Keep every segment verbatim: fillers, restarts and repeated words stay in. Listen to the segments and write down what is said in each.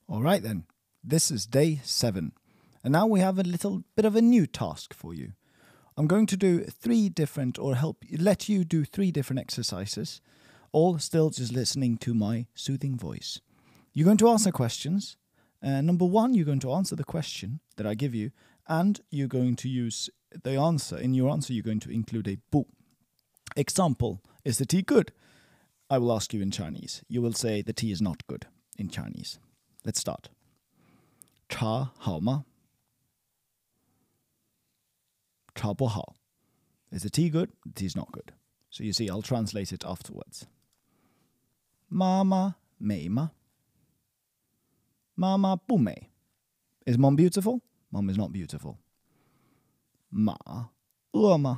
All right then, this is day seven. And now we have a little bit of a new task for you. I'm going to do three different, or help let you do three different exercises, all still just listening to my soothing voice. You're going to answer questions. Uh, number one, you're going to answer the question that I give you, and you're going to use the answer. In your answer, you're going to include a bu. Example, is the tea good? I will ask you in Chinese. You will say the tea is not good in Chinese. Let's start. 茶好吗? 茶不好. Is the tea good? The tea is not good. So you see, I'll translate it afterwards. 妈妈美吗? 妈妈不美. Is mom beautiful? Mom is not beautiful. 马饿吗?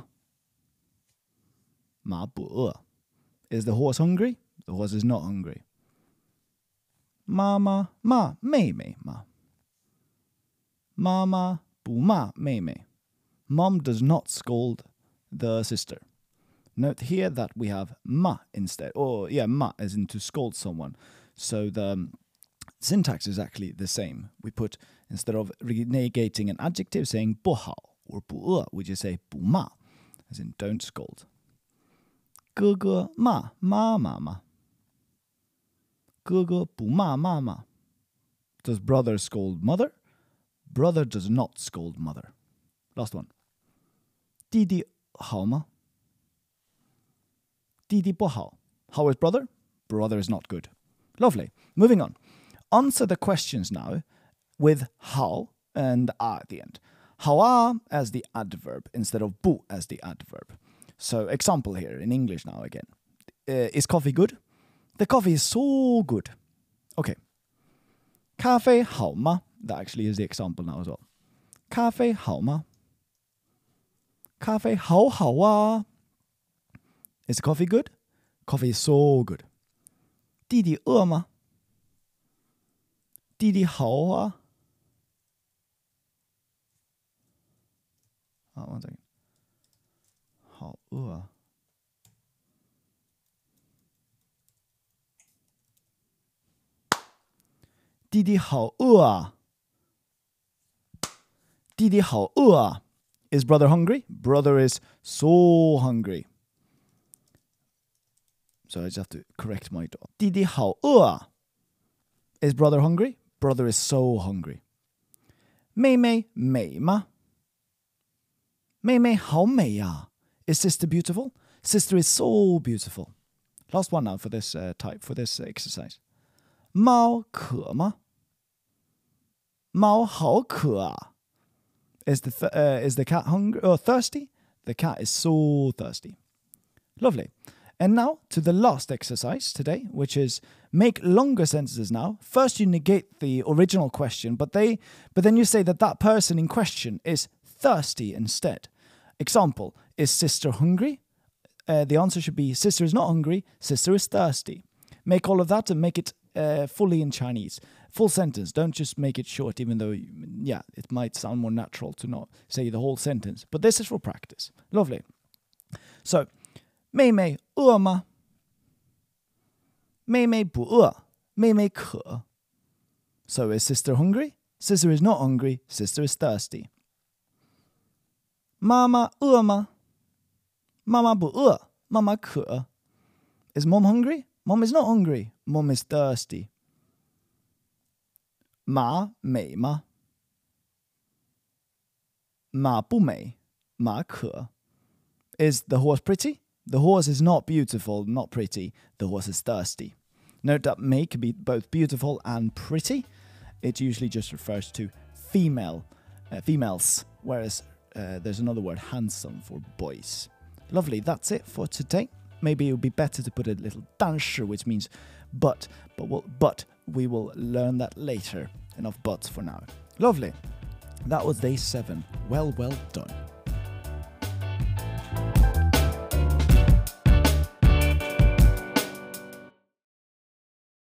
马不饿. Is the horse hungry? The horse is not hungry. 妈妈骂妹妹吗? 妈妈不骂妹妹. Mom does not scold the sister. Note here that we have ma instead. Or, yeah, ma as in to scold someone. So the um, syntax is actually the same. We put, instead of negating an adjective, saying 不好 or 不饿, we just say 不骂, as in don't scold. 哥哥骂妈妈吗? 哥哥不骂妈妈. Does brother scold mother? Brother does not scold mother. Last one. 弟弟好吗? 弟弟不好. How is brother? Brother is not good. Lovely. Moving on. Answer the questions now with how and a at the end. How a as the adverb instead of bu as the adverb. So example here in English now again. Uh, is coffee good? The coffee is so good. Okay. 咖啡好吗? That actually is the example now as well. 咖啡好吗? 咖啡好好啊. Is coffee good? Coffee is so good. 弟弟饿吗? 弟弟好啊. Oh, one second. 好饿啊. "弟弟好饿啊." 弟弟好饿啊. Is brother hungry? Brother is so hungry. So I just have to correct my dog. 弟弟好饿啊. Is brother hungry? Brother is so hungry. 妹妹美吗? 妹妹好美呀. Is sister beautiful? Sister is so beautiful. Last one now for this uh, type, for this exercise. 猫渴吗? 猫好渴啊. Is the th uh, is the cat hungry or thirsty? The cat is so thirsty. Lovely. And now to the last exercise today, which is make longer sentences now. First you negate the original question, but they but then you say that that person in question is thirsty instead. Example, is sister hungry? Uh, the answer should be sister is not hungry, sister is thirsty. Make all of that and make it uh, fully in Chinese. Full sentence. Don't just make it short, even though, yeah, it might sound more natural to not say the whole sentence. But this is for practice. Lovely. So, 妹妹饿吗? 妹妹不饿. 妹妹渴. So is sister hungry? Sister is not hungry. Sister is thirsty. 妈妈饿吗? 妈妈不饿. 妈妈渴. Is mom hungry? Mom is not hungry. Mom is thirsty. 马美吗? 马不美. 马渴. Is the horse pretty? The horse is not beautiful, not pretty. The horse is thirsty. Note that may can be both beautiful and pretty. It usually just refers to female, uh, females, whereas uh, there's another word, handsome, for boys. Lovely, that's it for today. Maybe it would be better to put a little 但是, which means but, but, we'll, but we will learn that later. Enough buts for now. Lovely. That was day seven. Well, well done.